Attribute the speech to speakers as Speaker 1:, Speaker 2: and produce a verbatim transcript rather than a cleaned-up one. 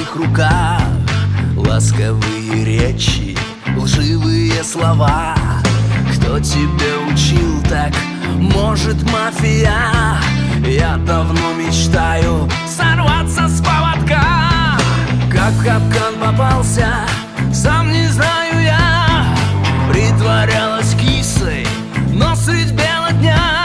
Speaker 1: твоих руках ласковые речи, лживые слова. Кто тебя учил так? Может, мафия? Я давно мечтаю сорваться с поводка. Как в капкан попался, сам не знаю я. Притворялась кисой, но средь бела дня